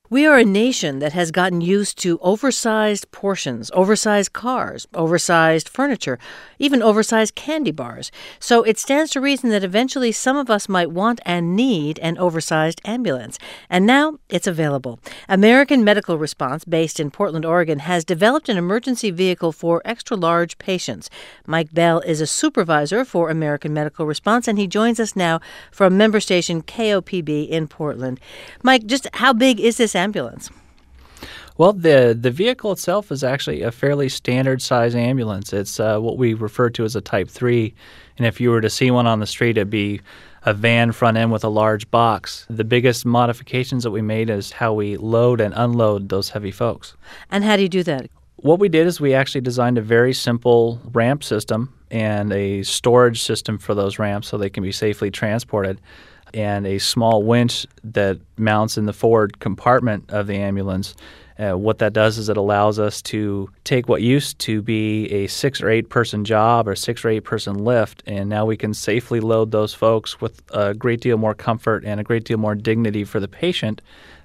We are a nation that has gotten used to oversized portions, oversized cars, oversized furniture, even oversized candy bars. So it stands to reason that eventually some of us might want and need an oversized ambulance. And now it's available. American Medical Response, based in Portland, Oregon, has developed an emergency vehicle for extra-large patients. Mike Bell is a supervisor for American Medical Response, and he joins us now from member station KOPB in Portland. Mike, just how big is this ambulance? Well, the vehicle itself is actually a fairly standard size ambulance. It's what we refer to as a Type 3. And if you were to see one on the street, it'd be a van front end with a large box. The biggest modifications that we made is how we load and unload those heavy folks. And how do you do that? What we did is we actually designed a very simple ramp system and a storage system for those ramps so they can be safely transported, and a small winch that mounts in the forward compartment of the ambulance. What that does is it allows us to take what used to be a 6 or 8 person job or 6 or 8 person lift, and now we can safely load those folks with a great deal more comfort and a great deal more dignity for the patient,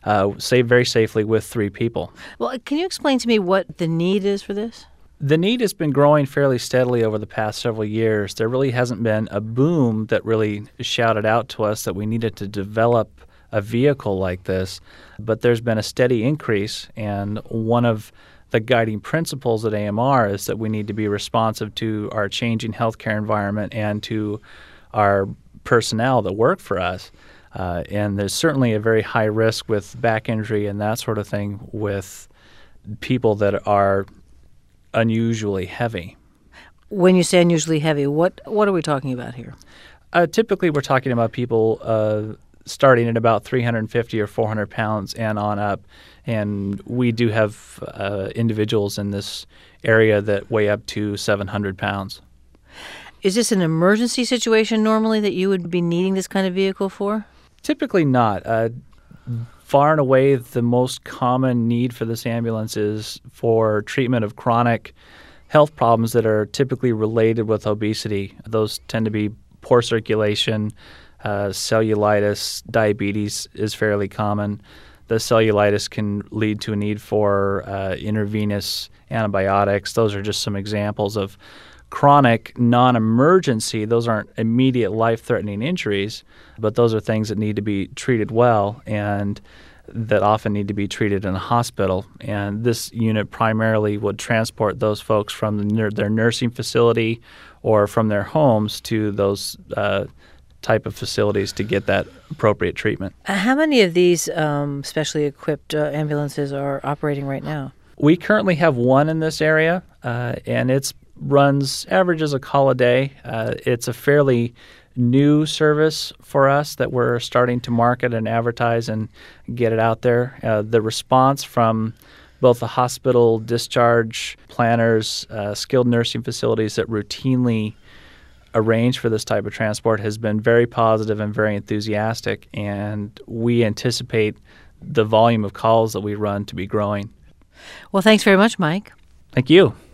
very safely with 3 people. Well, can you explain to me what the need is for this? The need has been growing fairly steadily over the past several years. There really hasn't been a boom that really shouted out to us that we needed to develop a vehicle like this, but there's been a steady increase, and one of the guiding principles at AMR is that we need to be responsive to our changing healthcare environment and to our personnel that work for us. And there's certainly a very high risk with back injury and that sort of thing with people that are unusually heavy. When you say unusually heavy, what are we talking about here? Typically, we're talking about people starting at about 350 or 400 pounds and on up. And we do have individuals in this area that weigh up to 700 pounds. Is this an emergency situation normally that you would be needing this kind of vehicle for? Typically not. Far and away, the most common need for this ambulance is for treatment of chronic health problems that are typically related with obesity. Those tend to be poor circulation, cellulitis, diabetes is fairly common. The cellulitis can lead to a need for intravenous antibiotics. Those are just some examples of chronic, non-emergency. Those aren't immediate life-threatening injuries, but those are things that need to be treated well and that often need to be treated in a hospital. And this unit primarily would transport those folks from their nursing facility or from their homes to those type of facilities to get that appropriate treatment. How many of these specially equipped ambulances are operating right now? We currently have one in this area, and it averages a call a day. It's a fairly new service for us that we're starting to market and advertise and get it out there. The response from both the hospital discharge planners, skilled nursing facilities that routinely arrange for this type of transport has been very positive and very enthusiastic, and we anticipate the volume of calls that we run to be growing. Well, thanks very much, Mike. Thank you.